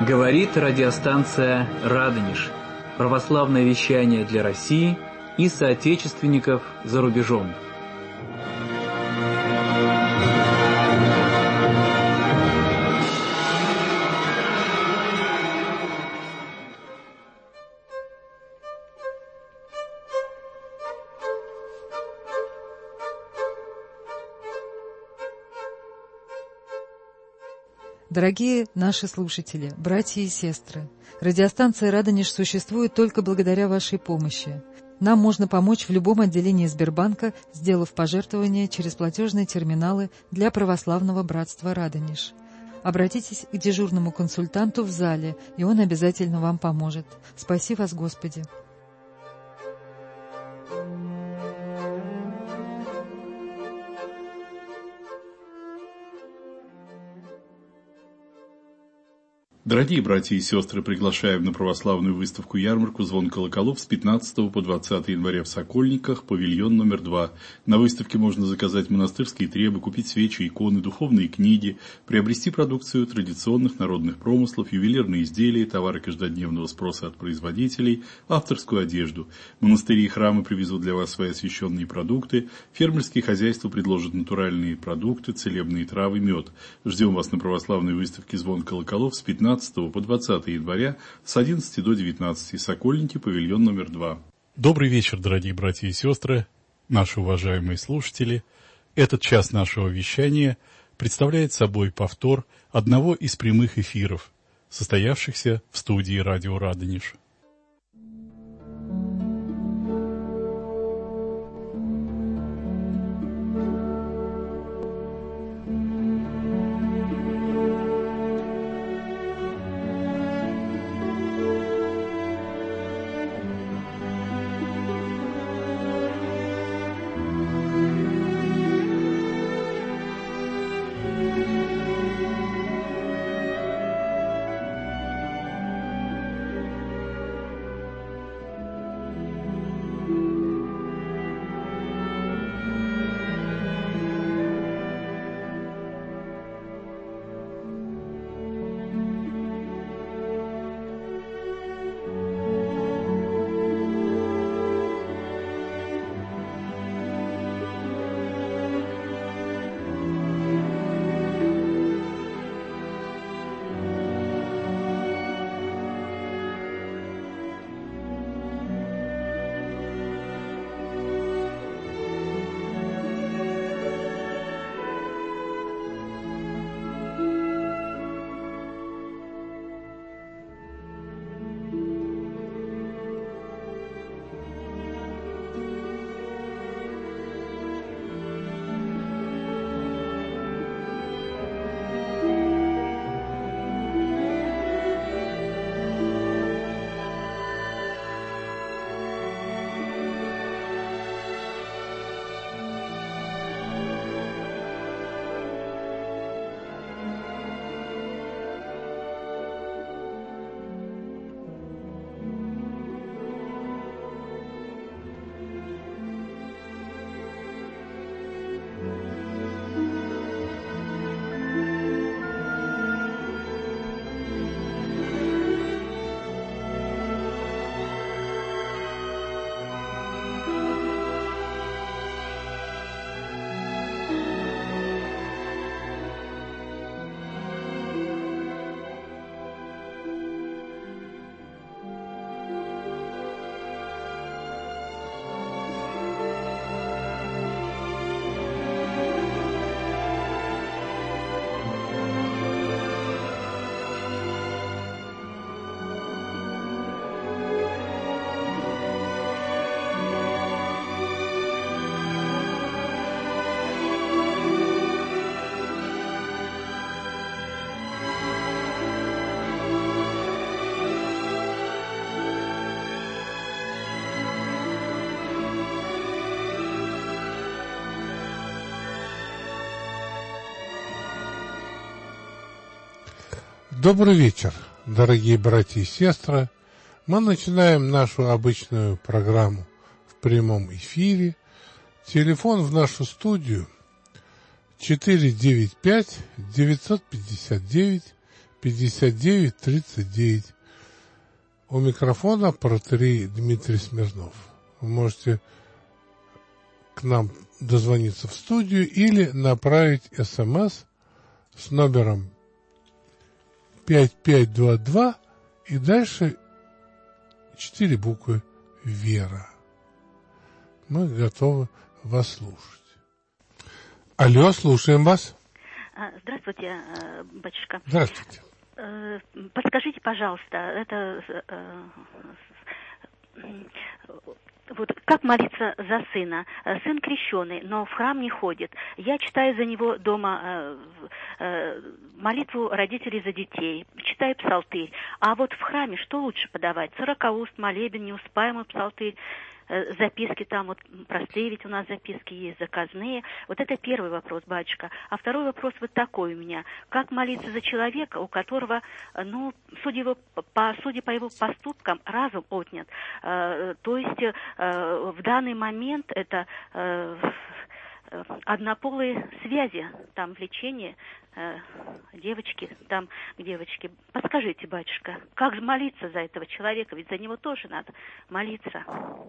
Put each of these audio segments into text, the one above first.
Говорит радиостанция «Радонеж». Православное вещание для России и соотечественников за рубежом. Дорогие наши слушатели, братья и сестры, радиостанция «Радонеж» существует только благодаря вашей помощи. Нам можно помочь в любом отделении Сбербанка, сделав пожертвование через платежные терминалы для православного братства «Радонеж». Обратитесь к дежурному консультанту в зале, и он обязательно вам поможет. Спаси вас, Господи! Дорогие братья и сестры, приглашаем на православную выставку-ярмарку «Звон колоколов» с 15 по 20 января в Сокольниках, павильон номер 2. На выставке можно заказать монастырские требы, купить свечи, иконы, духовные книги, приобрести продукцию традиционных народных промыслов, ювелирные изделия, товары каждодневного спроса от производителей, авторскую одежду. Монастыри и храмы привезут для вас свои освященные продукты, фермерские хозяйства предложат натуральные продукты, целебные травы, мед. Ждем вас на православной выставке «Звон колоколов» с 15 по 20 января с 11 до 19. Сокольники, павильон номер 2. Добрый вечер, дорогие братья и сестры, наши уважаемые слушатели. Этот час нашего вещания представляет собой повтор одного из прямых эфиров, состоявшихся в студии радио «Радонеж». Добрый вечер, дорогие братья и сестры. Мы начинаем нашу обычную программу в прямом эфире. Телефон в нашу студию 495-959-5020. 59 39. У микрофона протоиерей Дмитрий Смирнов. Вы можете к нам дозвониться в студию или направить СМС с номером 5522 и дальше 4 буквы «Вера». Мы готовы вас слушать. Алло, слушаем вас. Здравствуйте, батюшка. Здравствуйте. Подскажите, пожалуйста, это вот как молиться за сына? Сын крещеный, но в храм не ходит. Я читаю за него дома молитву родителей за детей, читаю псалтырь. А вот в храме что лучше подавать? Сорокауст, молебен, неуспаемый псалтырь, записки там вот простые, ведь у нас записки есть, заказные. Вот это первый вопрос, батюшка. А второй вопрос вот такой у меня. Как молиться за человека, у которого, ну, судя по его поступкам, разум отнят? То есть в данный момент это однополые связи, там влечение девочки, там к девочке. Подскажите, батюшка, как молиться за этого человека? Ведь за него тоже надо молиться.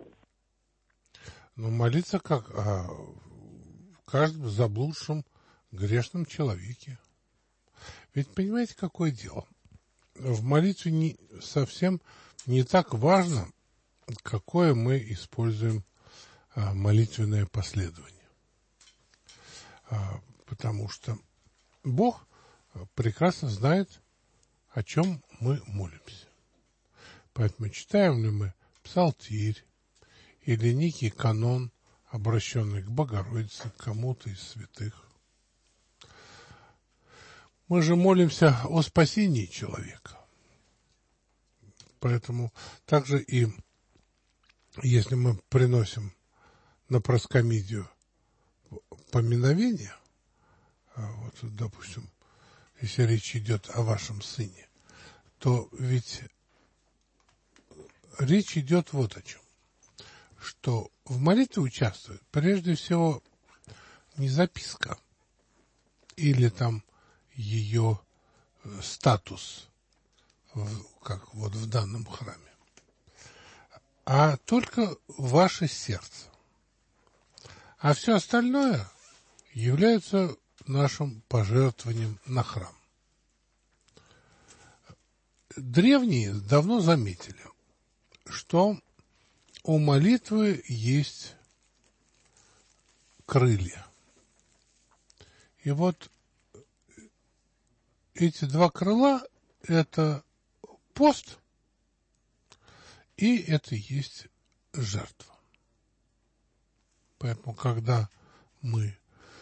Ну, молиться как о каждом заблудшем грешном человеке. Ведь понимаете, какое дело? В молитве совсем не так важно, какое мы используем молитвенное последование. Потому что Бог прекрасно знает, о чем мы молимся. Поэтому читаем ли мы псалтирь или некий канон, обращенный к Богородице, к кому-то из святых. Мы же молимся о спасении человека. Поэтому также и если мы приносим на проскомидию поминовение, вот, допустим, если речь идет о вашем сыне, то ведь речь идет вот о чем. Что в молитве участвует прежде всего не записка или там ее статус, как вот в данном храме, а только ваше сердце. А все остальное является нашим пожертвованием на храм. Древние давно заметили, что у молитвы есть крылья. И вот эти два крыла – это пост, и это есть жертва. Поэтому, когда мы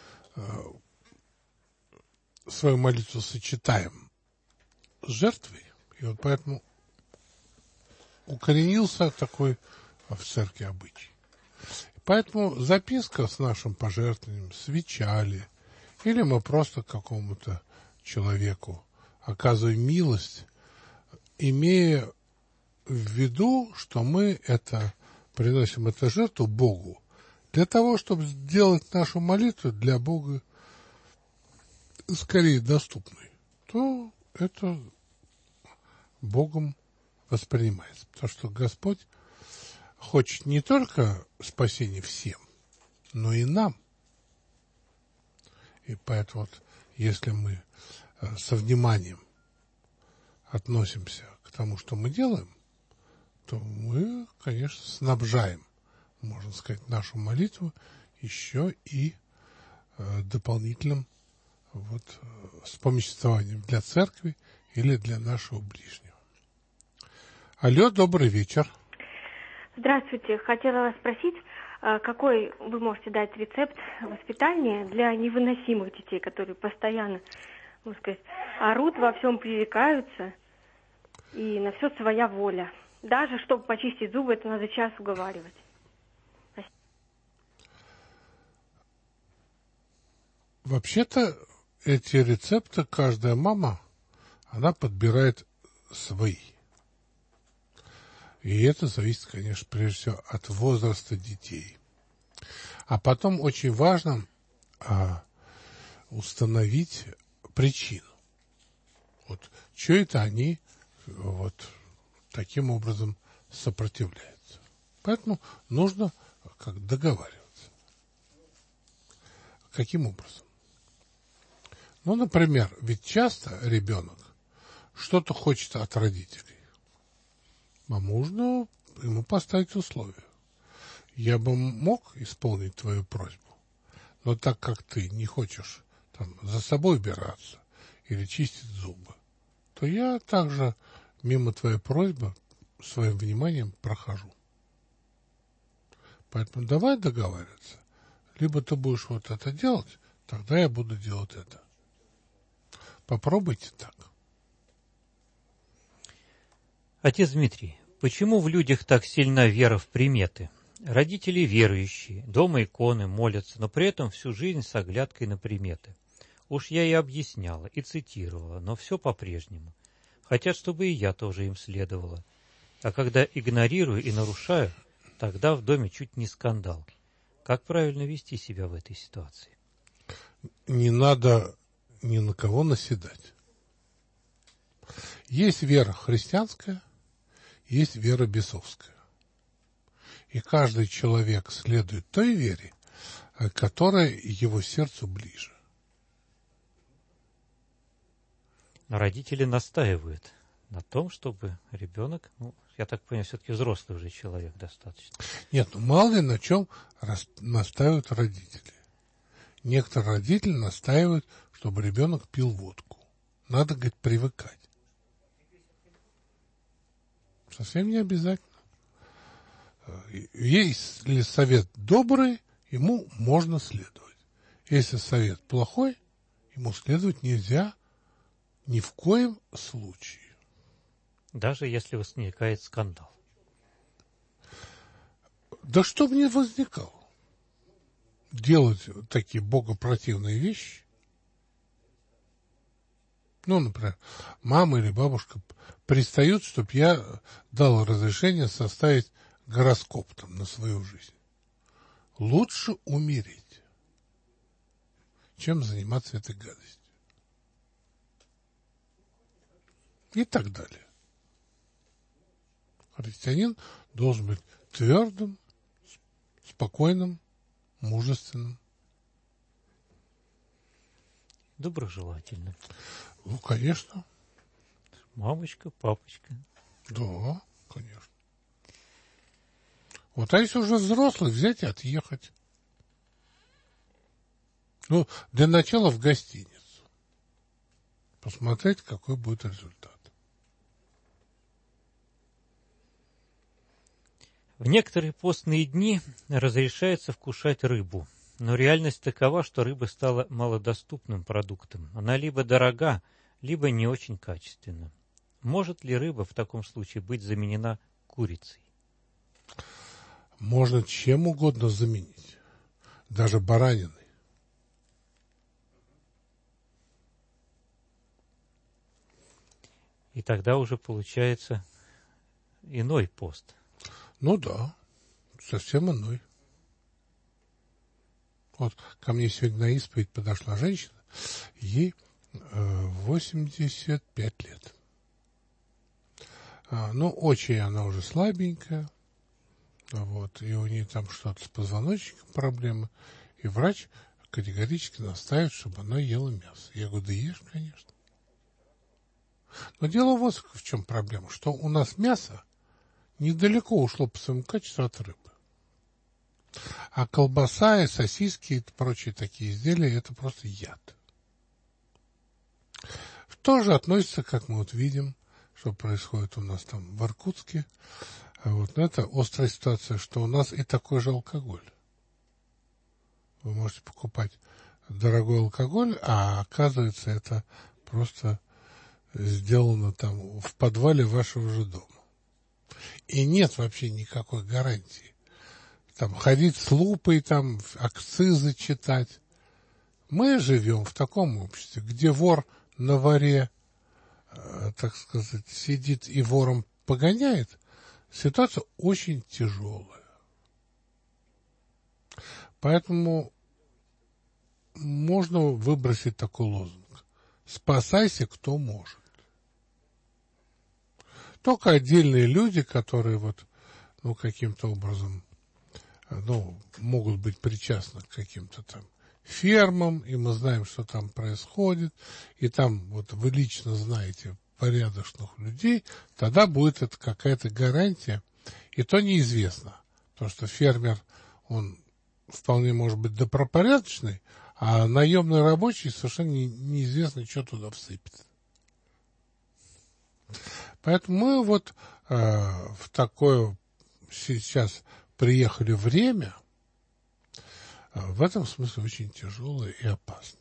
свою молитву сочетаем с жертвой, и вот поэтому укоренился такой в церкви обычай. Поэтому записка с нашим пожертвованием, свеча ли, или мы просто какому-то человеку оказываем милость, имея в виду, что мы приносим эту жертву Богу, для того, чтобы сделать нашу молитву для Бога скорее доступной, то это Богом воспринимается. Потому что Господь хочет не только спасения всем, но и нам. И поэтому вот, если мы со вниманием относимся к тому, что мы делаем, то мы, конечно, снабжаем, можно сказать, нашу молитву еще и дополнительным вспомоществованием для церкви или для нашего ближнего. Алло, добрый вечер. Здравствуйте. Хотела вас спросить, какой вы можете дать рецепт воспитания для невыносимых детей, которые постоянно, можно сказать, орут, во всем пререкаются, и на все своя воля. Даже чтобы почистить зубы, это надо час уговаривать. Вообще-то эти рецепты каждая мама, она подбирает свои. И это зависит, конечно, прежде всего от возраста детей. А потом очень важно установить причину. Вот что это они вот таким образом сопротивляются. Поэтому нужно как договариваться. Каким образом? Ну, например, ведь часто ребенок что-то хочет от родителей. А можно ему поставить условия. Я бы мог исполнить твою просьбу, но так как ты не хочешь там за собой убираться или чистить зубы, то я также мимо твоей просьбы своим вниманием прохожу. Поэтому давай договариваться. Либо ты будешь вот это делать, тогда я буду делать это. Попробуйте так. Отец Дмитрий, почему в людях так сильна вера в приметы? Родители верующие, дома иконы, молятся, но при этом всю жизнь с оглядкой на приметы. Уж я и объясняла, и цитировала, но все по-прежнему. Хотят, чтобы и я тоже им следовала. А когда игнорирую и нарушаю, тогда в доме чуть не скандал. Как правильно вести себя в этой ситуации? Не надо ни на кого наседать. Есть вера христианская, есть вера бесовская. И каждый человек следует той вере, которая его сердцу ближе. Но родители настаивают на том, чтобы ребенок, я так понимаю, все-таки взрослый уже человек достаточно. Нет, мало ли на чем настаивают родители. Некоторые родители настаивают, чтобы ребенок пил водку. Надо, говорит, привыкать. Совсем не обязательно. Если совет добрый, ему можно следовать. Если совет плохой, ему следовать нельзя ни в коем случае. Даже если возникает скандал. Да что бы ни возникало. Делать такие богопротивные вещи. Ну, например, мама или бабушка пристают, чтобы я дал разрешение составить гороскоп там на свою жизнь. Лучше умереть, чем заниматься этой гадостью. И так далее. Христианин должен быть твердым, спокойным, мужественным. Доброжелательным. Ну, конечно. Мамочка, папочка. Да, конечно. Вот, а если уже взрослый, взять и отъехать. Ну, для начала в гостиницу. Посмотреть, какой будет результат. В некоторые постные дни разрешается вкушать рыбу, но реальность такова, что рыба стала малодоступным продуктом. Она либо дорога, либо не очень качественна. Может ли рыба в таком случае быть заменена курицей? Можно чем угодно заменить, даже бараниной. И тогда уже получается иной пост. Ну да, совсем иной. Вот ко мне сегодня на исповедь подошла женщина, ей 85 лет. Ну, очень она уже слабенькая, вот, и у нее там что-то с позвоночником проблемы, и врач категорически настаивает, чтобы она ела мясо. Я говорю, да ешь, конечно. Но дело вот в чем проблема, что у нас мясо недалеко ушло по своему качеству от рыбы. А колбаса и сосиски и прочие такие изделия – это просто яд. Тоже относится, как мы вот видим, что происходит у нас там в Иркутске. Вот, но это острая ситуация, что у нас и такой же алкоголь. Вы можете покупать дорогой алкоголь, а оказывается, это просто сделано там в подвале вашего же дома. И нет вообще никакой гарантии. Там ходить с лупой, там акцизы читать. Мы живем в таком обществе, где вор на воре, так сказать, сидит и вором погоняет. Ситуация очень тяжелая. Поэтому можно выбросить такой лозунг. Спасайся, кто может. только отдельные люди, которые вот, каким-то образом, могут быть причастны к каким-то там фермам, и мы знаем, что там происходит, и там вот вы лично знаете порядочных людей, тогда будет это какая-то гарантия, и то неизвестно, потому что фермер, он вполне может быть добропорядочный, а наемный рабочий совершенно неизвестно, что туда всыпет. Поэтому мы вот в такое сейчас приехали время, в этом смысле очень тяжелое и опасно.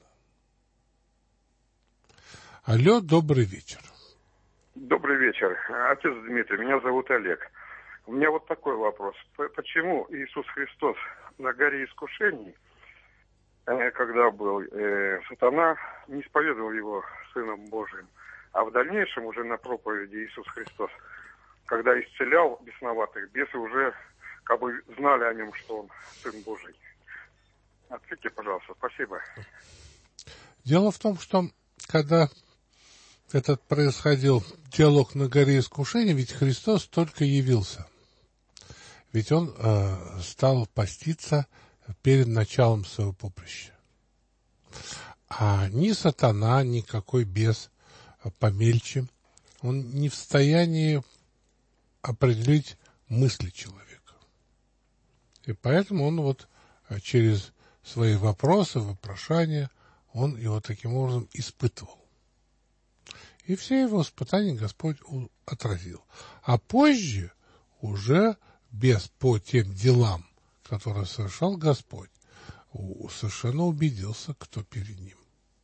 Алло, добрый вечер. Добрый вечер. Отец Дмитрий, меня зовут Олег. У меня вот такой вопрос. Почему Иисус Христос на горе искушений, когда был, сатана не исповедовал его Сыном Божиим, а в дальнейшем уже на проповеди Иисус Христос, когда исцелял бесноватых, бесы уже как бы знали о нем, что он Сын Божий. Ответьте, пожалуйста. Спасибо. Дело в том, что когда этот происходил диалог на горе искушения, ведь Христос только явился. Ведь он стал поститься перед началом своего поприща. А ни сатана, никакой бес помельче, он не в состоянии определить мысли человека. И поэтому он вот через свои вопросы, вопрошания, он его таким образом испытывал. И все его испытания Господь отразил. А позже уже бес по тем делам, которые совершал Господь, совершенно убедился, кто перед ним.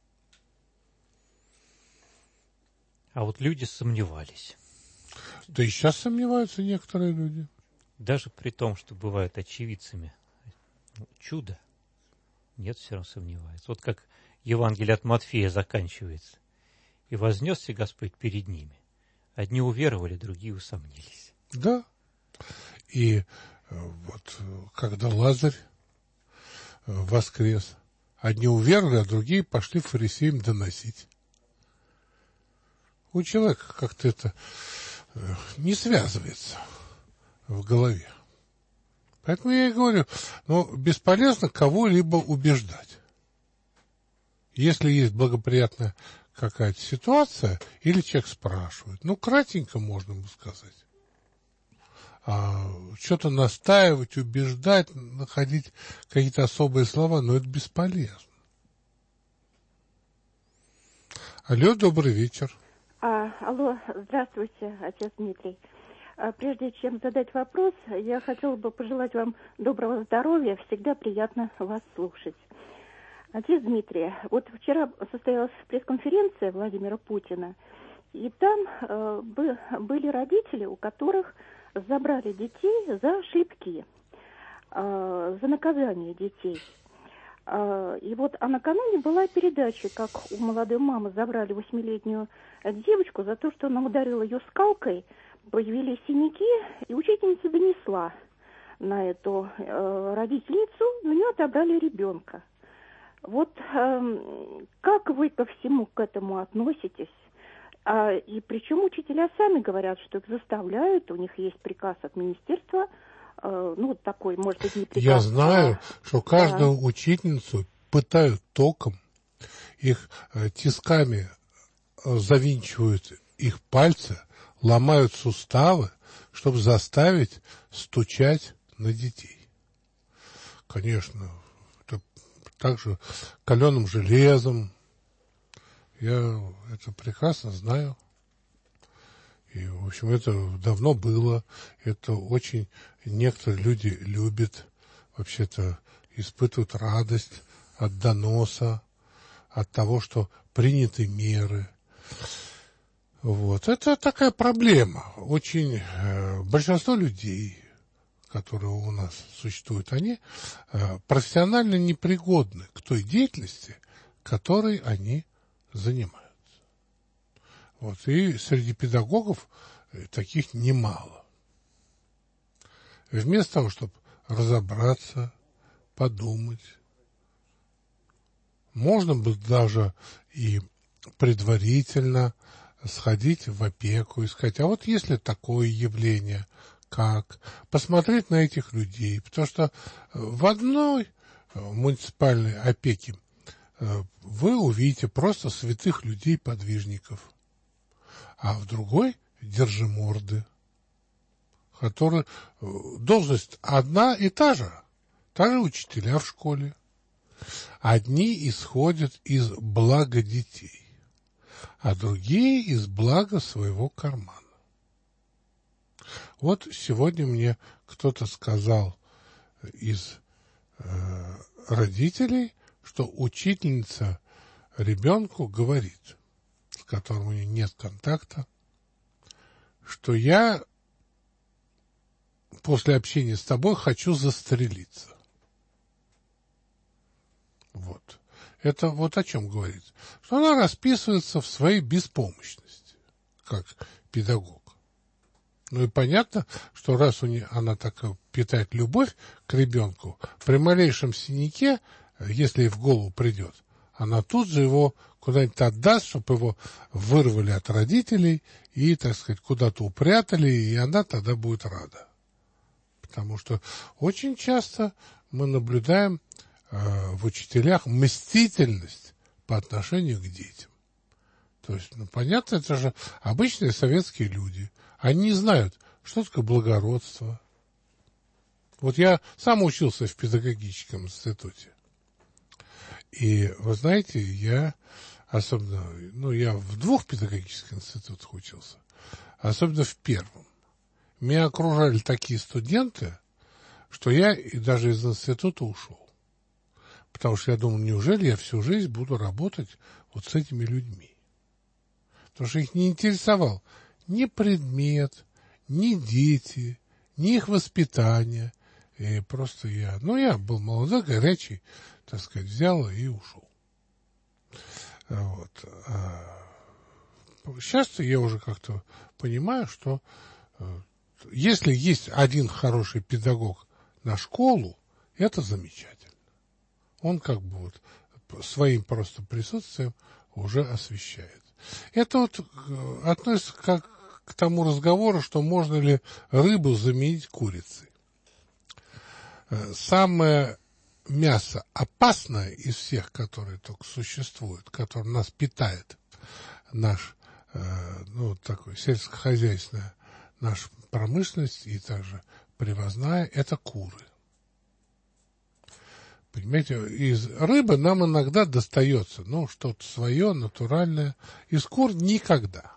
А вот люди сомневались. Да и сейчас сомневаются некоторые люди. Даже при том, что бывают очевидцами чудо, нет, все равно сомневаются. Вот как Евангелие от Матфея заканчивается. И вознесся Господь перед ними. Одни уверовали, другие усомнились. Да. И вот когда Лазарь воскрес, одни уверовали, а другие пошли фарисеям доносить. У человека как-то это не связывается в голове. Поэтому я и говорю, бесполезно кого-либо убеждать. Если есть благоприятная какая-то ситуация, или человек спрашивает, кратенько можно ему сказать. А что-то настаивать, убеждать, находить какие-то особые слова, это бесполезно. Алло, добрый вечер. Алло, здравствуйте, отец Дмитрий. Прежде чем задать вопрос, я хотела бы пожелать вам доброго здоровья. Всегда приятно вас слушать. Отец Дмитрий, вот вчера состоялась пресс-конференция Владимира Путина, и там были родители, у которых забрали детей за шлепки, за наказание детей. И вот, накануне была передача, как у молодой мамы забрали 8-летнюю девочку за то, что она ударила ее скалкой, появились синяки, и учительница донесла на эту родительницу, и у нее отобрали ребенка. Вот как вы ко всему к этому относитесь? И причем учителя сами говорят, что их заставляют, у них есть приказ от министерства, такой, может быть, не приказ. Я знаю, что каждую учительницу пытают током, их тисками завинчивают их пальцы, ломают суставы, чтобы заставить стучать на детей. Конечно, это также каленым железом. Я это прекрасно знаю. И, в общем, это давно было. Это очень некоторые люди любят, вообще-то испытывают радость от доноса, от того, что приняты меры. Вот. Это такая проблема. Очень большинство людей, которые у нас существуют, они профессионально непригодны к той деятельности, которой они занимаются. Вот. И среди педагогов таких немало. Вместо того, чтобы разобраться, подумать, можно бы даже и предварительно сходить в опеку и сказать, а вот если такое явление, как? Посмотреть на этих людей. Потому что в одной муниципальной опеке вы увидите просто святых людей-подвижников, а в другой держиморды, которые должность одна и та же учителя в школе. Одни исходят из блага детей, а другие из блага своего кармана. Вот сегодня мне кто-то сказал из родителей, что учительница ребенку говорит, с которым у нее нет контакта, что я после общения с тобой хочу застрелиться. Вот. Это вот о чем говорит. Что она расписывается в своей беспомощности, как педагог. Ну и понятно, что раз она так питает любовь к ребенку, при малейшем синяке, если ей в голову придет, она тут же его куда-нибудь отдаст, чтобы его вырвали от родителей и, так сказать, куда-то упрятали, и она тогда будет рада. Потому что очень часто мы наблюдаем в учителях мстительность по отношению к детям. То есть, понятно, это же обычные советские люди. Они не знают, что такое благородство. Вот я сам учился в педагогическом институте. И, вы знаете, я особенно, я в 2 педагогических институтах учился, особенно в первом. Меня окружали такие студенты, что я даже из института ушел. Потому что я думал, неужели я всю жизнь буду работать вот с этими людьми? Потому что их не интересовал ни предмет, ни дети, ни их воспитание. И просто я был молодой, горячий, так сказать, взял и ушел. Вот. Сейчас я уже как-то понимаю, что если есть один хороший педагог на школу, это замечательно. Он как бы вот своим просто присутствием уже освещает. Это вот относится к тому разговору, что можно ли рыбу заменить курицей. Самое мясо опасное из всех, которые только существуют, которое нас питает, наш, такой сельскохозяйственная наша промышленность и также привозная, это куры. Понимаете, из рыбы нам иногда достается, что-то свое, натуральное. Из кур никогда.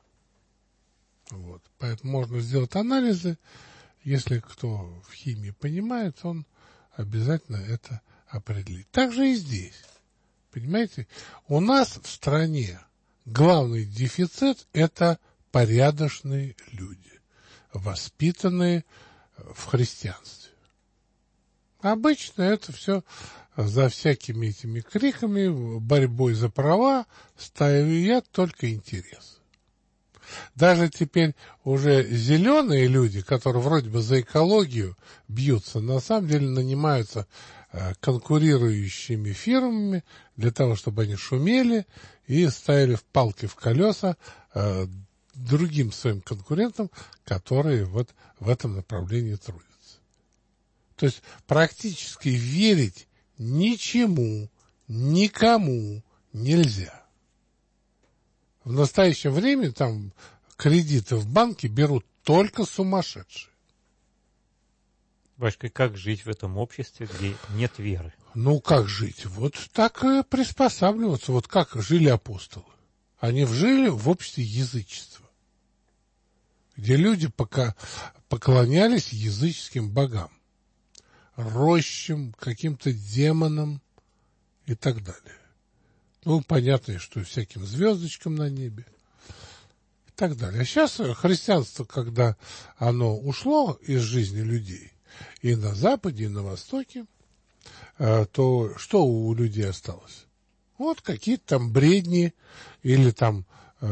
Вот. Поэтому можно сделать анализы. Если кто в химии понимает, он обязательно это определит. Так же и здесь. Понимаете, у нас в стране главный дефицит – это порядочные люди, воспитанные в христианстве. Обычно это все за всякими этими криками, борьбой за права стоят только интересы. Даже теперь уже зеленые люди, которые вроде бы за экологию бьются, на самом деле нанимаются конкурирующими фирмами для того, чтобы они шумели и ставили палки в колеса другим своим конкурентам, которые вот в этом направлении трудятся. То есть практически верить ничему, никому нельзя. В настоящее время там кредиты в банке берут только сумасшедшие. Батюшка, как жить в этом обществе, где нет веры? Как жить? Вот так и приспосабливаться. Вот как жили апостолы. Они жили в обществе язычества, где люди поклонялись языческим богам, рощам, каким-то демонам и так далее. Понятно, что всяким звездочкам на небе и так далее. А сейчас христианство, когда оно ушло из жизни людей, и на Западе, и на Востоке, то что у людей осталось? Вот какие-то там бредни, или там,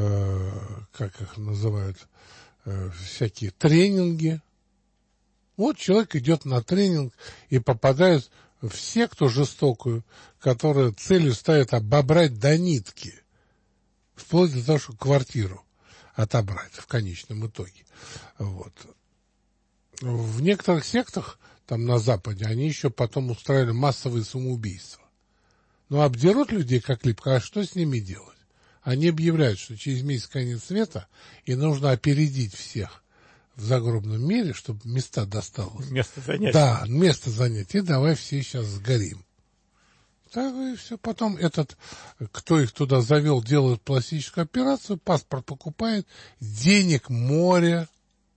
как их называют, всякие тренинги. Вот человек идет на тренинг и попадает в секту жестокую, которая целью ставит обобрать до нитки, вплоть до того, что квартиру отобрать в конечном итоге. Вот. В некоторых сектах, там на Западе, они еще потом устраивали массовые самоубийства. Но обдерут людей как липко, а что с ними делать? Они объявляют, что через месяц конец света, и нужно опередить всех в загробном мире, чтобы места досталось. Место занять. Да, место занять. И давай все сейчас сгорим. Так и все. Потом этот, кто их туда завел, делает пластическую операцию, паспорт покупает, денег море.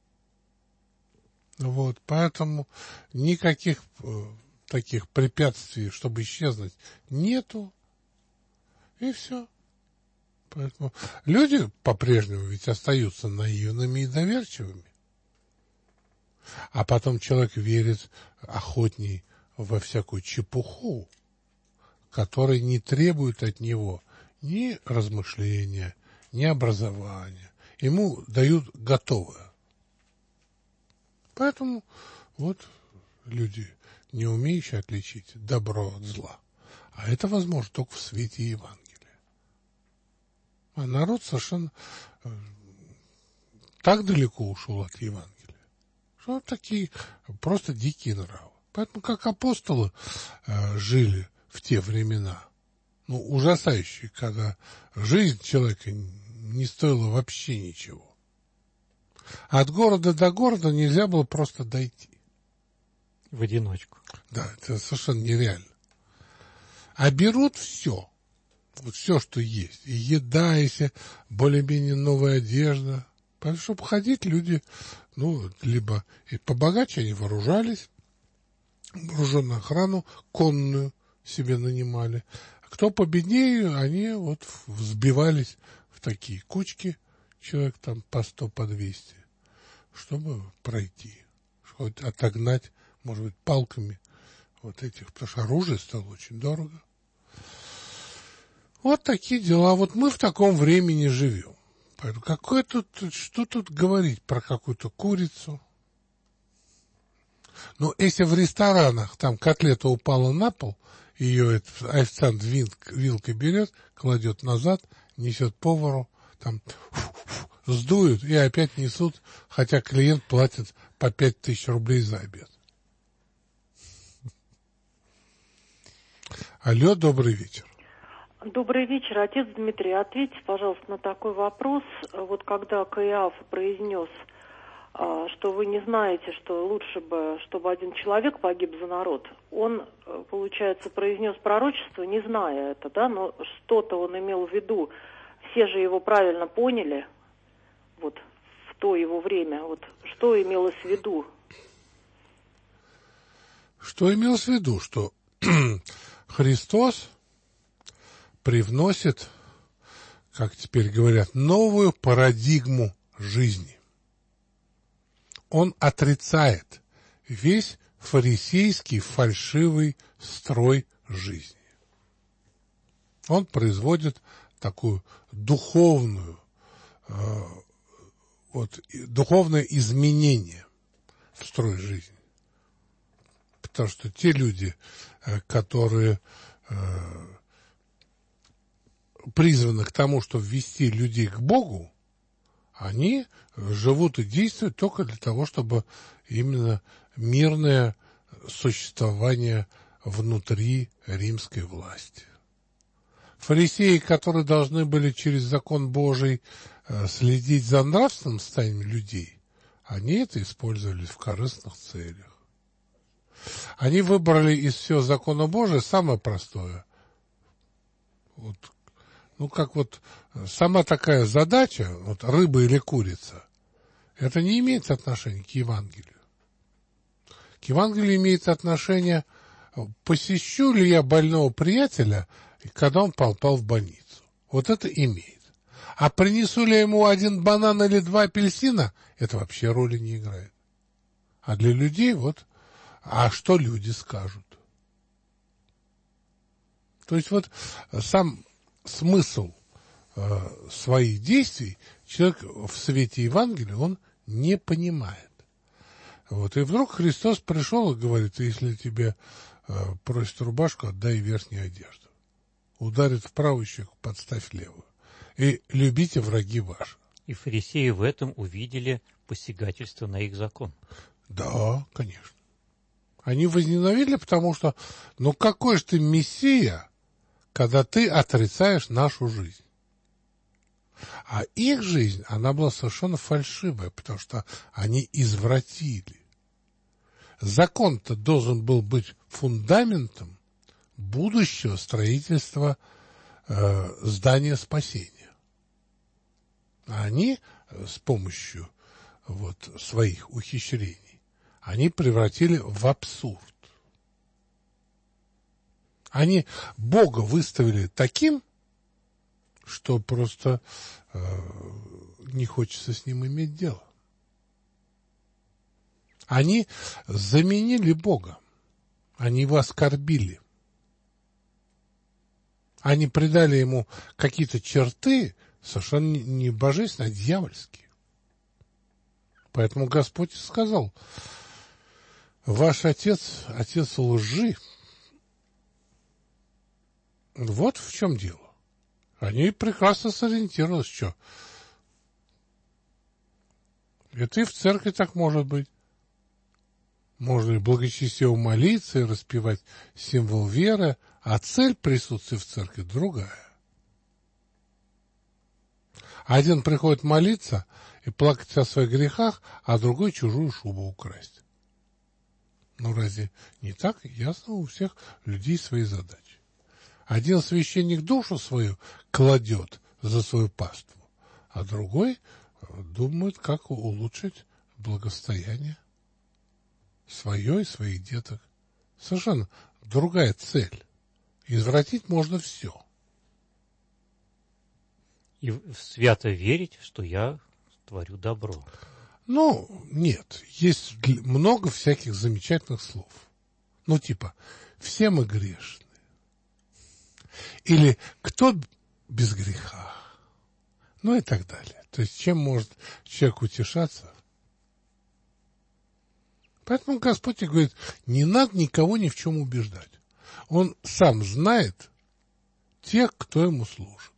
Вот, поэтому никаких таких препятствий, чтобы исчезнуть, нету. И все. Поэтому люди по-прежнему ведь остаются наивными и доверчивыми. А потом человек верит охотней во всякую чепуху, которая не требует от него ни размышления, ни образования. Ему дают готовое. Поэтому вот люди, не умеющие отличить добро от зла. А это возможно только в свете Евангелия. А народ совершенно так далеко ушел от Евангелия, что такие просто дикие нравы. Поэтому как апостолы жили в те времена, ужасающие, когда жизнь человека не стоила вообще ничего. От города до города нельзя было просто дойти. В одиночку. Да, это совершенно нереально. А берут все. Вот все, что есть. И еда, если более-менее новая одежда. Потому что, чтобы ходить, люди, либо и побогаче они вооружались, вооруженную охрану конную себе нанимали. Кто победнее, они вот взбивались в такие кучки, человек там по 100, по 200, чтобы пройти, хоть отогнать, может быть, палками вот этих, потому что оружие стало очень дорого. Вот такие дела. Вот мы в таком времени живем. Поэтому что тут говорить про какую-то курицу? Если в ресторанах там котлета упала на пол, ее этот официант вилкой берет, кладет назад, несет повару, там сдуют и опять несут, хотя клиент платит по 5000 рублей за обед. Алло, добрый вечер. Добрый вечер, отец Дмитрий. Ответьте, пожалуйста, на такой вопрос. Вот когда Каиафа произнес, что вы не знаете, что лучше бы, чтобы один человек погиб за народ, он, получается, произнес пророчество, не зная это, да, но что-то он имел в виду. Все же его правильно поняли, вот, в то его время. Вот, что имелось в виду? Что имелось в виду? Что Христос привносит, как теперь говорят, новую парадигму жизни. Он отрицает весь фарисейский фальшивый строй жизни. Он производит такую духовное изменение в строй жизни. Потому что те люди, которые призваны к тому, чтобы ввести людей к Богу, они живут и действуют только для того, чтобы именно мирное существование внутри римской власти. Фарисеи, которые должны были через закон Божий следить за нравственным состоянием людей, они это использовали в корыстных целях. Они выбрали из всего закона Божия самое простое. Сама такая задача, рыба или курица, это не имеет отношения к Евангелию. К Евангелию имеет отношение, посещу ли я больного приятеля, когда он попал в больницу. Вот это имеет. А принесу ли ему 1 банан или 2 апельсина, это вообще роли не играет. А для людей а что люди скажут? То есть сам смысл своих действий человек в свете Евангелия, он не понимает. И вдруг Христос пришел и говорит: если тебе просят рубашку, отдай верхнюю одежду. Ударит в правую щеку, подставь левую. И любите враги ваши. И фарисеи в этом увидели посягательство на их закон. Да, конечно. Они возненавидели, потому что, ну какой же ты мессия, когда ты отрицаешь нашу жизнь? А их жизнь, она была совершенно фальшивая, потому что они извратили. Закон-то должен был быть фундаментом будущего строительства здания спасения. А они с помощью своих ухищрений они превратили в абсурд. Они Бога выставили таким, что просто не хочется с ним иметь дело. Они заменили Бога. Они его оскорбили. Они придали ему какие-то черты совершенно не божественные, а дьявольские. Поэтому Господь сказал: ваш отец, отец лжи. Вот в чем дело. Они прекрасно сориентировались, что это и в церкви так может быть. Можно и благочестиво молиться, и распевать символ веры, а цель присутствия в церкви другая. Один приходит молиться и плакать о своих грехах, а другой чужую шубу украсть. Ну, разве не так? Ясно, у всех людей свои задачи. Один священник душу свою кладет за свою паству, а другой думает, как улучшить благосостояние свое и своих деток. Совершенно другая цель. Извратить можно все. И свято верить, что я творю добро. Ну, нет. Есть много всяких замечательных слов. Ну, типа, все мы грешны. Или кто без греха. Ну, и так далее. То есть, чем может человек утешаться? Поэтому Господь говорит, не надо никого ни в чем убеждать. Он сам знает тех, кто ему служит.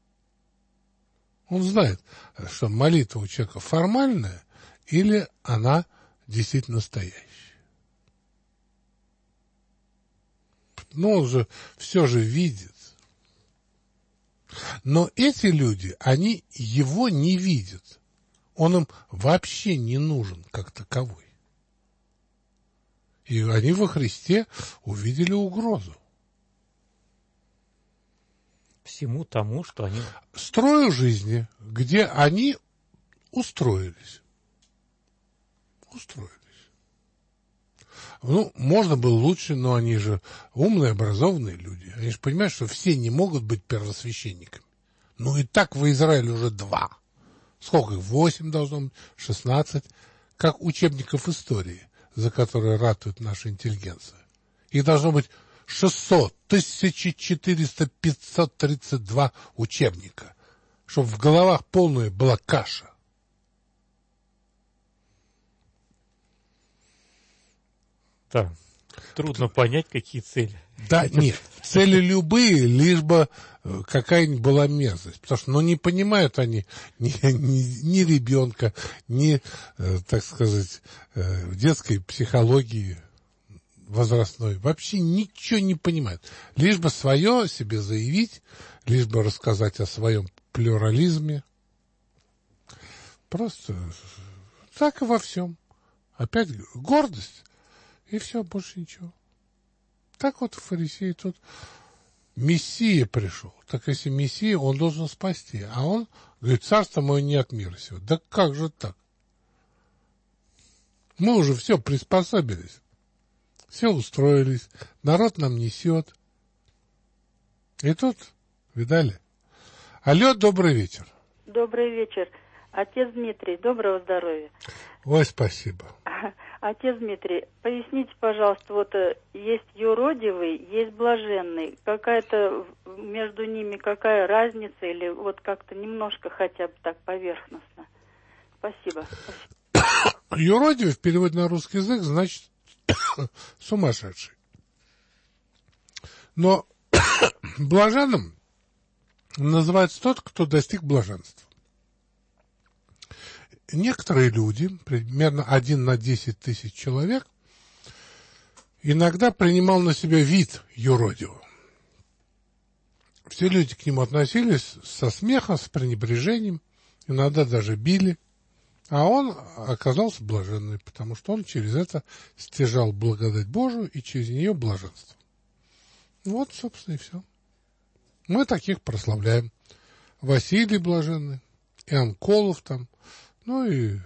Он знает, что молитва у человека формальная или она действительно настоящая. Но он же все же видит. Но эти люди, они его не видят. Он им вообще не нужен как таковой. И они во Христе увидели угрозу. Всему тому, что они... Строю жизни, где они устроились. Ну, можно было лучше, но они же умные, образованные люди. Они же понимают, что все не могут быть первосвященниками. Ну, и так в Израиле уже 2. Сколько их? 8 должно быть, 16. Как учебников истории, за которые ратует наша интеллигенция. Их должно быть 600, 1400, 532 учебника, чтобы в головах полная была каша. Да, трудно понять, какие цели. Да, нет, цели любые, лишь бы какая-нибудь была мерзость. Потому что, не понимают они ни ребенка, ни, так сказать, детской психологии возрастной. Вообще ничего не понимают. Лишь бы свое себе заявить, лишь бы рассказать о своем плюрализме. Просто так и во всем. Опять гордость. И все, больше ничего. Так вот фарисеи тут. Мессия пришел. Так если Мессия, он должен спасти. А он говорит, царство мое не от мира сего. Да как же так? Мы уже все приспособились. Все устроились. Народ нам несет. И тут, видали? Алло, добрый вечер. Добрый вечер. Отец Дмитрий, доброго здоровья. Ой, спасибо. Отец Дмитрий, поясните, пожалуйста, вот есть юродивый, есть блаженный. Какая-то между ними какая разница или вот как-то немножко хотя бы так поверхностно? Спасибо. Юродивый в переводе на русский язык значит сумасшедший. Но блаженным называется тот, кто достиг блаженства. некоторые люди, примерно 1 на 10 тысяч человек, иногда принимал на себя вид юродивого. Все люди к нему относились со смехом, с пренебрежением, иногда даже били. А он оказался блаженный, потому что он через это стяжал благодать Божию и через нее блаженство. Вот, собственно, и все. Мы таких прославляем. Василий блаженный, Иоанн Колов там, ну и...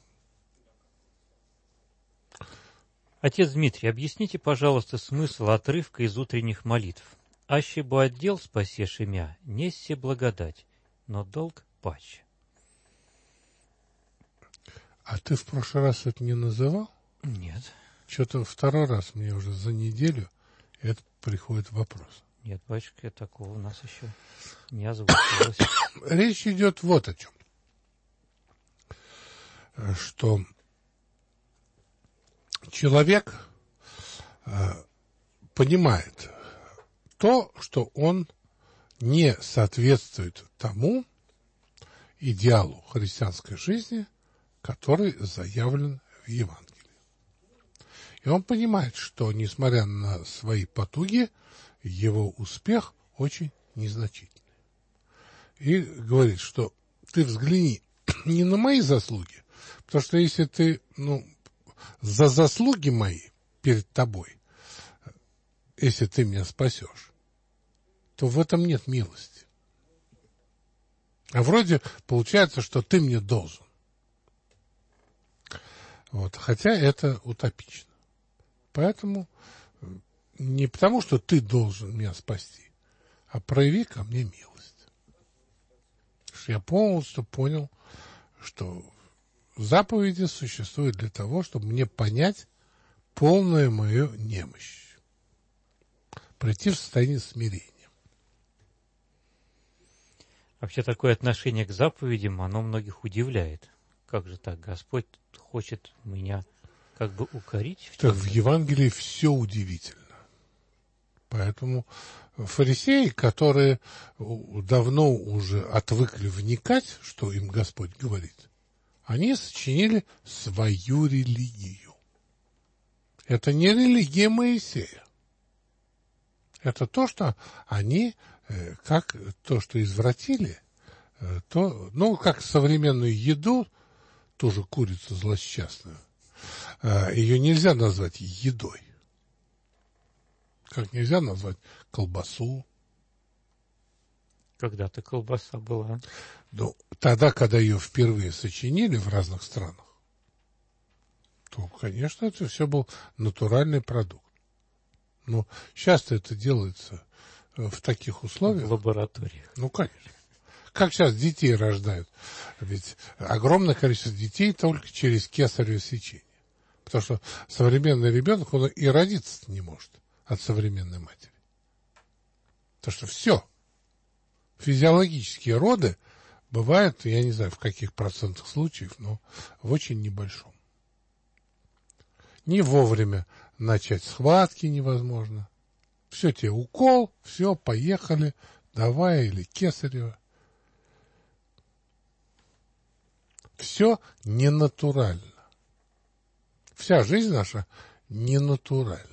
Отец Дмитрий, объясните, пожалуйста, смысл отрывка из утренних молитв. «Аще бы отдел спасешь имя, нессе благодать, но долг паче». А ты в прошлый раз это не называл? Нет. Что-то второй раз мне уже за неделю это приходит вопрос. Нет, батюшка, такого у нас еще не озвучивалось. Речь идет вот о чем. Что человек понимает то, что он не соответствует тому идеалу христианской жизни, который заявлен в Евангелии. И он понимает, что, несмотря на свои потуги, его успех очень незначительный. И говорит, что ты взгляни не на мои заслуги, потому что если ты, за заслуги мои перед тобой, если ты меня спасешь, то в этом нет милости. А вроде получается, что ты мне должен. Вот, хотя это утопично. Поэтому не потому, что ты должен меня спасти, а прояви ко мне милость. Потому что я полностью понял, что заповеди существуют для того, чтобы мне понять полную мою немощь. Прийти в состояние смирения. Вообще такое отношение к заповедям, оно многих удивляет. Как же так? Господь хочет меня как бы укорить? Так в Евангелии все удивительно. Поэтому фарисеи, которые давно уже отвыкли вникать, что им Господь говорит, они сочинили свою религию. Это не религия Моисея. Это то, что они, как то, что извратили, то, как современную еду, тоже курицу злосчастную, ее нельзя назвать едой. Как нельзя назвать колбасу. Когда-то колбаса была. Тогда, когда ее впервые сочинили в разных странах, то, конечно, это все был натуральный продукт. Но сейчас это делается в таких условиях. В лабораториях. Конечно. Как сейчас детей рождают? Ведь огромное количество детей только через кесарево сечение. Потому что современный ребенок, он и родиться не может от современной матери. Потому что все. Физиологические роды бывают, я не знаю, в каких процентах случаев, но в очень небольшом. Не вовремя начать схватки невозможно. Все, тебе укол, все, поехали, давай, или кесарево. Все ненатурально. Вся жизнь наша ненатуральная.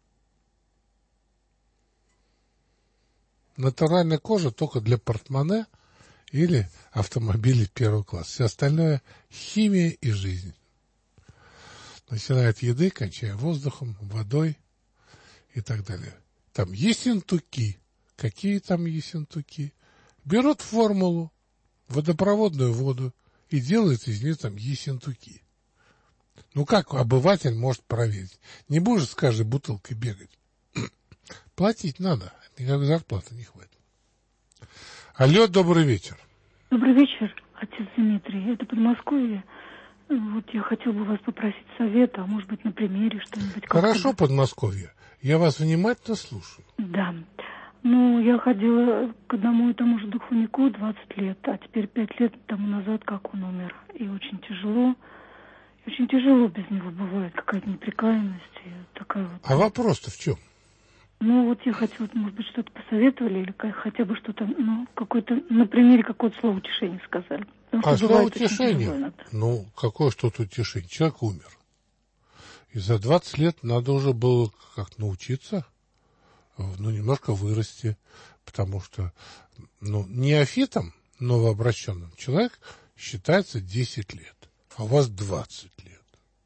Натуральная кожа только для портмоне или автомобилей первого класса. Все остальное химия и жизнь. Начиная от еды, кончая воздухом, водой и так далее. Там ессентуки. Какие там ессентуки? Берут формулу, водопроводную воду, и делают из нее там ессентуки. Как обыватель может проверить? Не будешь с каждой бутылкой бегать. Платить надо, никакой зарплаты не хватит. Алло, добрый вечер. Добрый вечер, отец Дмитрий. Это Подмосковье. Вот я хотел бы вас попросить совета, а может быть на примере что-нибудь. Хорошо, Подмосковье. Я вас внимательно слушаю. Да. Я ходила к одному и тому же духовнику 20 лет, а теперь 5 лет тому назад, как он умер. И очень тяжело без него бывает, какая-то неприкаянность и такая вот. А вопрос-то в чем? Я хотела, может быть, что-то посоветовали или хотя бы что-то, какое-то, на примере какое-то слово утешения сказали. А что утешение? Ну, какое что-то утешение? Человек умер. И за 20 лет надо уже было как-то научиться, ну, немножко вырасти, потому что, ну, неофитом, новообращенным, человек считается 10 лет, а у вас 20 лет.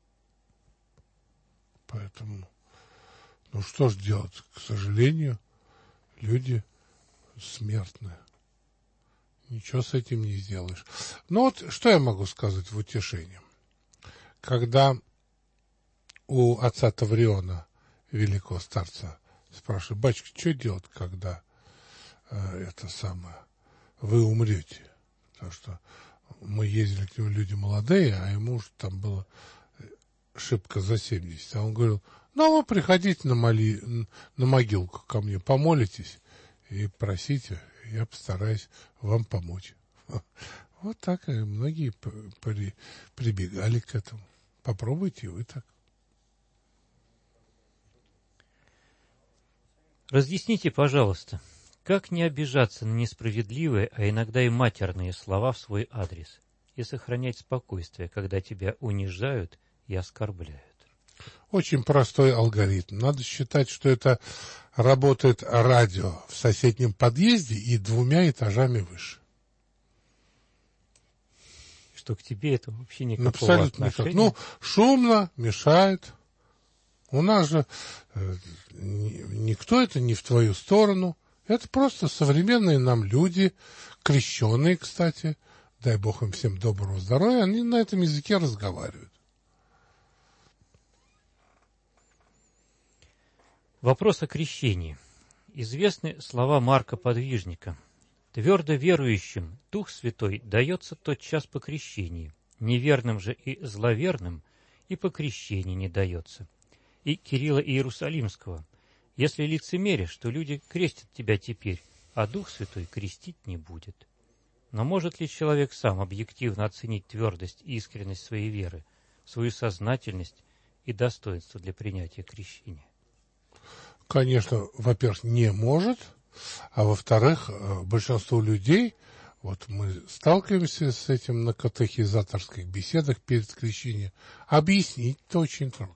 Поэтому, ну, что ж делать? К сожалению, люди смертные. Ничего с этим не сделаешь. Ну, вот что я могу сказать в утешении? Когда у отца Тавриона, великого старца, спрашивают: батюшка, что делать, когда вы умрете? Потому что мы ездили к нему, люди молодые, а ему уже там было шибко за 70. А он говорил: ну, вы приходите на могилку ко мне, помолитесь и просите, я постараюсь вам помочь. Вот так и многие прибегали к этому. Попробуйте и вы так. Разъясните, пожалуйста, как не обижаться на несправедливые, а иногда и матерные слова в свой адрес и сохранять спокойствие, когда тебя унижают и оскорбляют? Очень простой алгоритм. Надо считать, что это работает радио в соседнем подъезде и 2 этажами выше. Что к тебе это вообще никакого абсолютно отношения? Ну, шумно, мешает. У нас же никто это не в твою сторону. Это просто современные нам люди, крещеные, кстати, дай Бог им всем доброго здоровья, они на этом языке разговаривают. Вопрос о крещении. Известны слова Марка Подвижника. Твердо верующим Дух Святой дается тотчас по крещении, неверным же и зловерным и по крещении не дается. И Кирилла Иерусалимского: если лицемеришь, то люди крестят тебя теперь, а Дух Святой крестить не будет. Но может ли человек сам объективно оценить твердость и искренность своей веры, свою сознательность и достоинство для принятия крещения? Конечно, во-первых, не может, а во-вторых, большинство людей, вот мы сталкиваемся с этим на катехизаторских беседах перед крещением, объяснить-то очень трудно.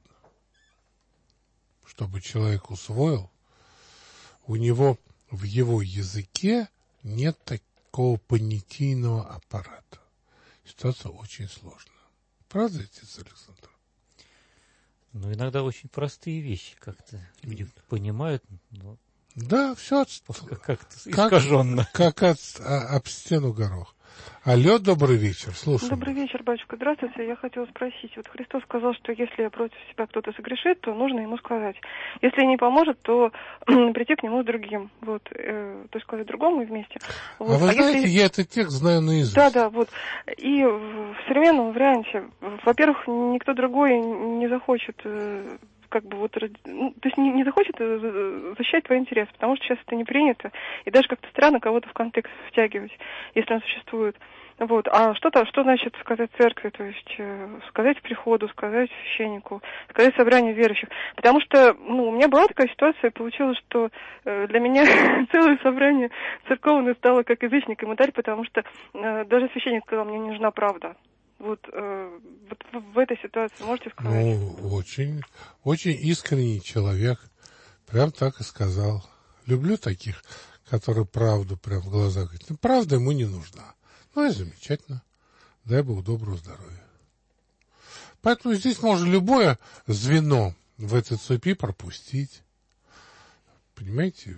Чтобы человек усвоил, у него в его языке нет такого понятийного аппарата. Ситуация очень сложная. Правда, отец Александр? Ну, иногда очень простые вещи как-то люди понимают, но да, все как-то искаженно. Как об стену горох. Алло, добрый вечер, слушаю. Добрый вечер, батюшка, здравствуйте. Я хотела спросить, вот Христос сказал, что если против себя кто-то согрешит, то нужно ему сказать. Если не поможет, то прийти к нему с другим. Вот, то есть сказать другому и вместе. Вот. А вы знаете, я этот текст знаю наизусть. Да, вот. И в современном варианте, во-первых, никто другой не захочет как бы вот, ну, то есть не захочет защищать твои интересы, потому что сейчас это не принято, и даже как-то странно кого-то в контекст втягивать, если он существует. Вот. А что значит сказать церкви, то есть сказать приходу, сказать священнику, сказать собранию верующих? Потому что, ну, у меня была такая ситуация, получилось, что для меня целое собрание церковное стало как язычник и мытарь, потому что даже священник сказал: мне не нужна правда. Вот в этой ситуации можете сказать? Ну, очень искренний человек. Прям так и сказал. Люблю таких, которые правду прям в глазах говорят. Ну, правда ему не нужна. Ну и замечательно. Дай Бог доброго здоровья. Поэтому здесь можно любое звено в этой цепи пропустить. Понимаете?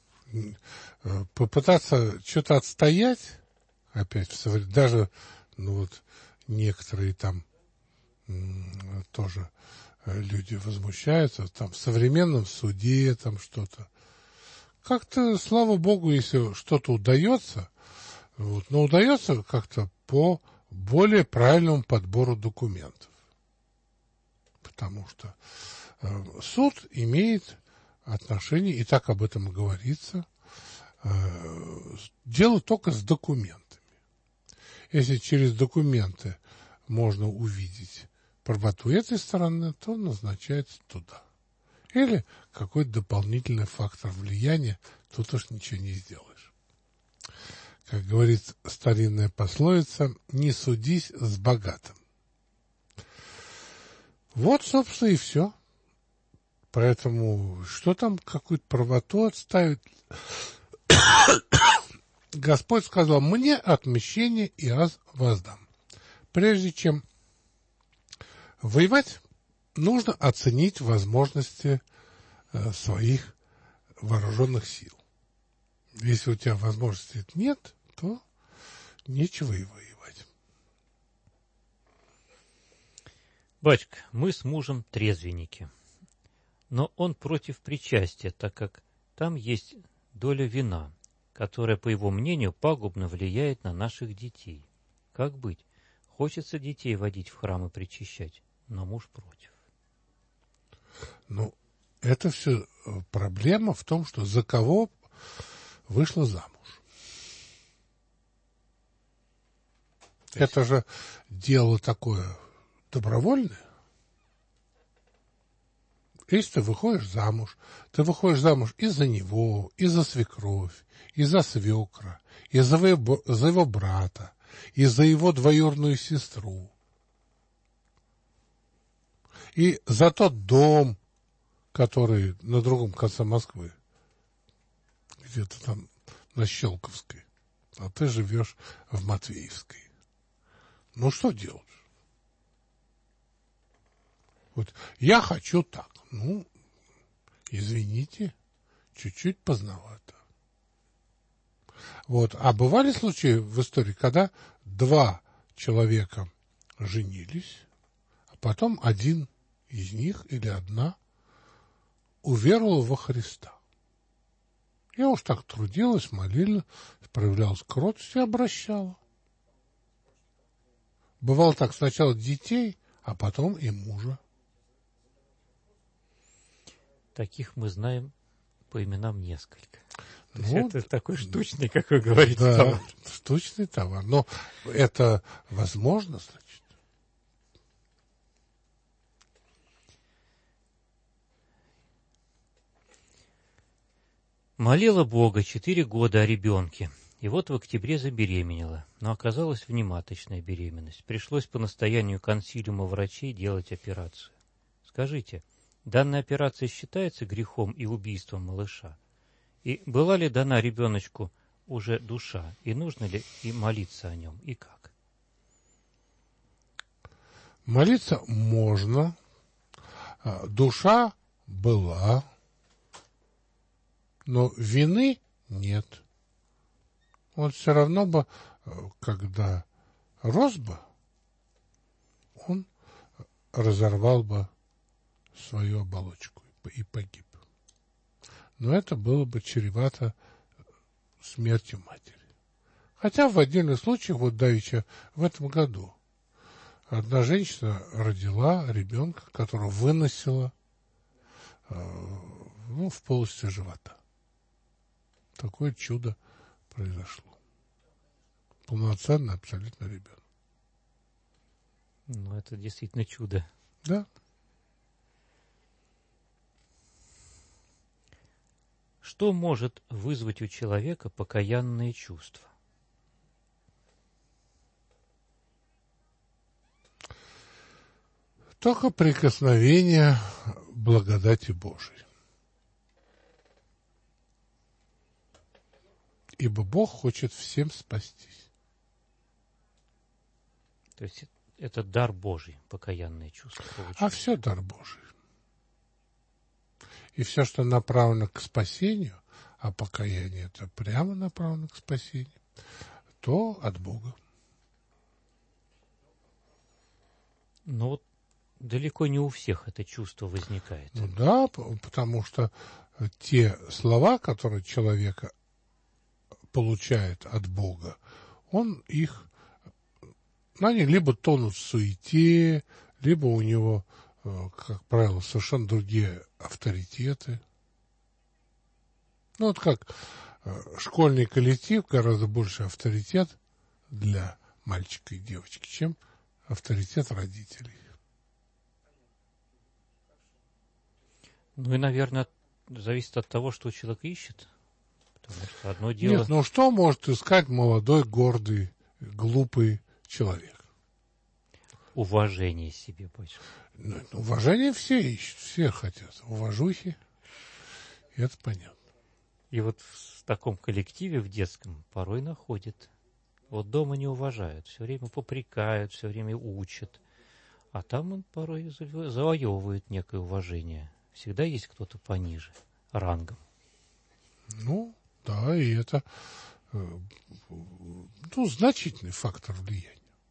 Попытаться что-то отстоять, опять, даже, ну вот, некоторые там тоже люди возмущаются, там в современном суде там что-то. Как-то, слава Богу, если что-то удается, вот, но удается как-то по более правильному подбору документов. Потому что суд имеет отношение, и так об этом и говорится, дело только с документами. Если через документы можно увидеть правоту этой стороны, то назначается туда. Или какой-то дополнительный фактор влияния, тут уж ничего не сделаешь. как говорит старинная пословица, не судись с богатым. Вот, собственно, и все. Поэтому что там какую-то правоту отставить? Господь сказал: мне отмщение и аз воздам. Прежде чем воевать, нужно оценить возможности своих вооруженных сил. Если у тебя возможностей нет, то нечего и воевать. Батюшка, мы с мужем трезвенники, но он против причастия, так как там есть доля вина, которая, по его мнению, пагубно влияет на наших детей. Как быть? Хочется детей водить в храм и причащать, но муж против. Ну, это все проблема в том, что за кого вышла замуж. Это же дело такое добровольное. Если ты выходишь замуж и за него, и за свекровь, и за свекра, и за его брата, и за его двоюродную сестру, и за тот дом, который на другом конце Москвы, где-то там на Щелковской, а ты живешь в Матвеевской. Ну, что делать? Вот я хочу так. Ну, извините, чуть-чуть поздновато. Вот. А бывали случаи в истории, когда два человека женились, а потом один из них или одна уверовала во Христа. Я уж так трудилась, молилась, проявлялась кротость и обращала. Бывало так: сначала детей, а потом и мужа. Таких мы знаем по именам несколько. То есть Ну, это такой штучный, как вы говорите, да, товар. штучный товар. Но это возможно, значит. Молила Бога 4 года о ребенке. И вот в октябре забеременела, но оказалась внематочная беременность. Пришлось по настоянию консилиума врачей делать операцию. Скажите, данная операция считается грехом и убийством малыша? И была ли дана ребеночку уже душа? И нужно ли и молиться о нем? И как? Молиться можно. Душа была, но вины нет. Он все равно бы, когда рос бы, он разорвал бы свою оболочку и погиб. Но это было бы чревато смертью матери. Хотя в отдельных случаях, вот давеча в этом году, одна женщина родила ребенка, которого выносила в полости живота. Такое чудо произошло. Полноценный абсолютно ребенок. Ну, это действительно чудо. Да. Что может вызвать у человека покаянные чувства? Только прикосновение благодати Божией. Ибо Бог хочет всем спастись. То есть это дар Божий, покаянные чувства. Получается. А все дар Божий. И все, что направлено к спасению, а покаяние это прямо направлено к спасению, то от Бога. Но вот далеко не у всех это чувство возникает. Ну да, потому что те слова, которые человек получает от Бога, он их, они либо тонут в суете, либо у него, как правило, совершенно другие авторитеты. Ну вот как школьный коллектив гораздо больше авторитет для мальчика и девочки, чем авторитет родителей. Ну и, наверное, зависит от того, что человек ищет. Потому что одно дело... Нет, ну что может искать молодой, гордый, глупый человек? Уважение себе, батюшка. Ну, уважение все ищут, все хотят. Уважухи, это понятно. И вот в таком коллективе, в детском, порой находят. Вот дома не уважают, все время попрекают, все время учат. А там он порой завоевывает некое уважение. Всегда есть кто-то пониже рангом. Ну, да, и это значительный фактор влияния.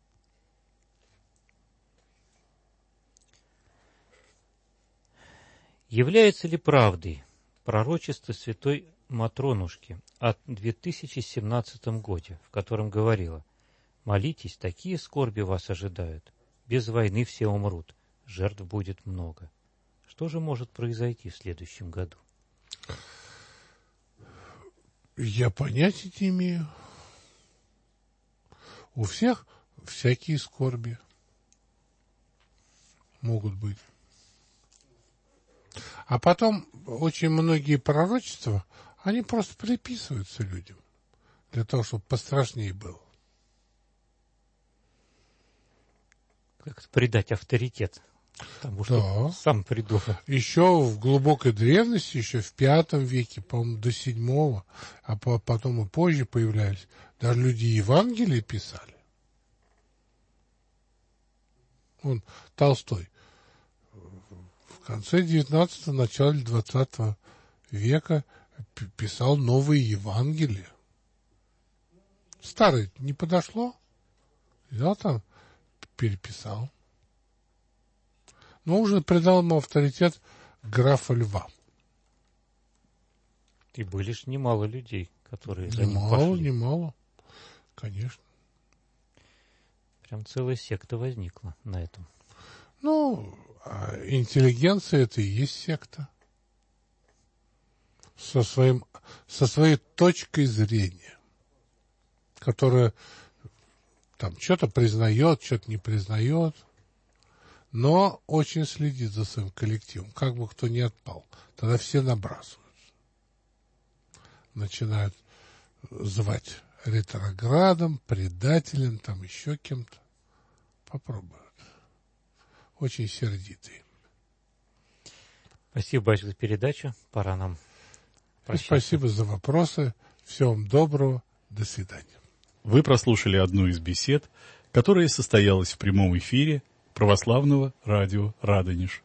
Является ли правдой пророчество святой Матронушки от 2017 годе, в котором говорила: «Молитесь, такие скорби вас ожидают. Без войны все умрут, жертв будет много». Что же может произойти в следующем году? Я понятия не имею. У всех всякие скорби могут быть. А потом очень многие пророчества, они просто приписываются людям для того, чтобы пострашнее было. Как придать авторитет тому, что сам придумал. Еще в глубокой древности, еще в V веке, по-моему, до VII, а потом и позже появлялись, даже люди Евангелие писали. Толстой в конце 19-го, начале 20 века писал новые Евангелия. Старое не подошло, взял там, переписал. Но уже придал ему авторитет графа Льва. И были ж немало людей, которые за ним пошли. Немало, конечно. Прям целая секта возникла на этом. Ну, а интеллигенция — это и есть секта. Со своей точкой зрения, которая там что-то признает, что-то не признает, но очень следит за своим коллективом, как бы кто ни отпал. Тогда все набрасываются. Начинают звать ретроградом, предателем, там еще кем-то. Попробуют. Очень сердитые. Спасибо большое за передачу. Пора нам прощаться. Спасибо за вопросы. Всего вам доброго. До свидания. Вы прослушали одну из бесед, которая состоялась в прямом эфире православного радио «Радонеж».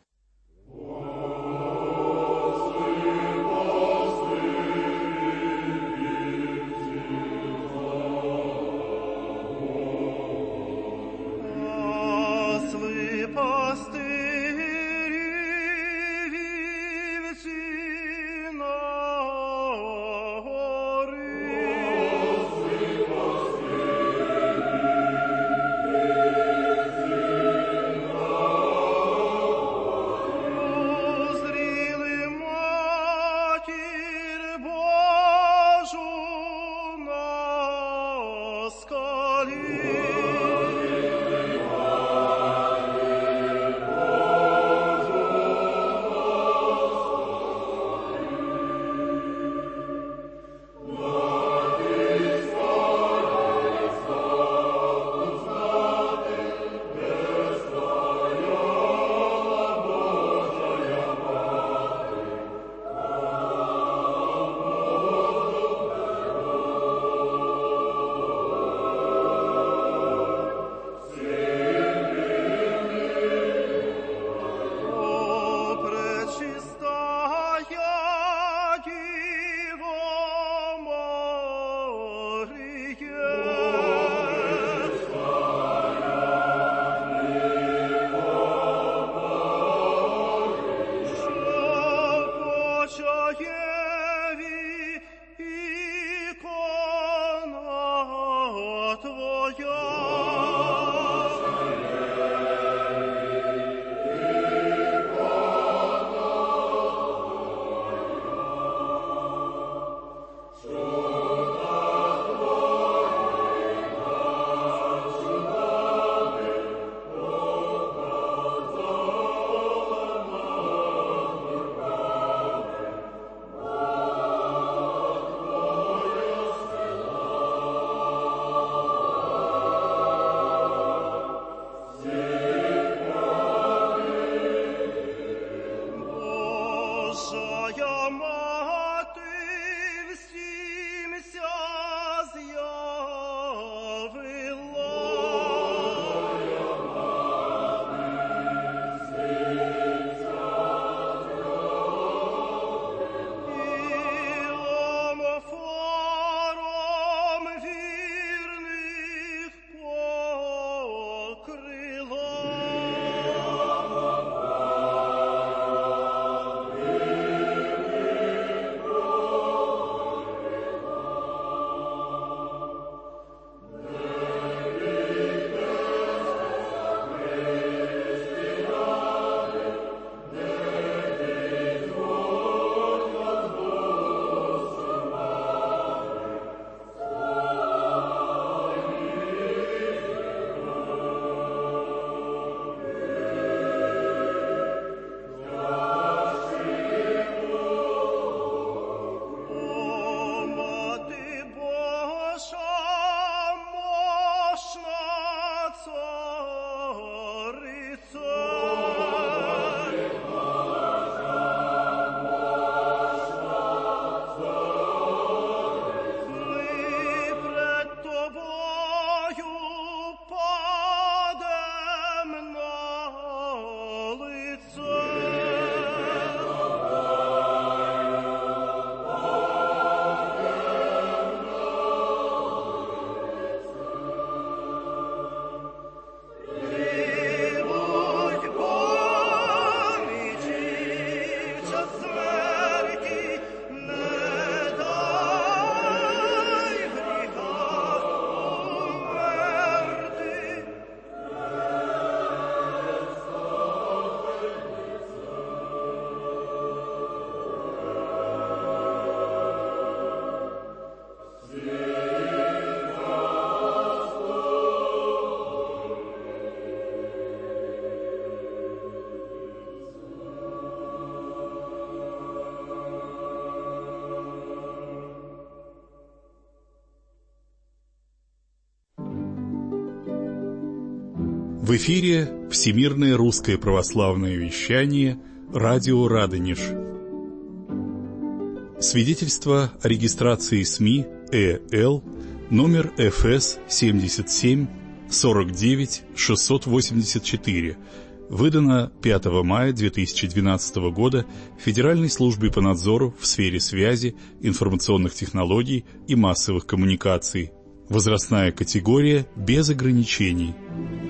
В эфире Всемирное русское православное вещание «Радио Радонеж». Свидетельство о регистрации СМИ ЭЛ номер ФС 77 49 684, выдано 5 мая 2012 года Федеральной службой по надзору в сфере связи, информационных технологий и массовых коммуникаций. Возрастная категория без ограничений.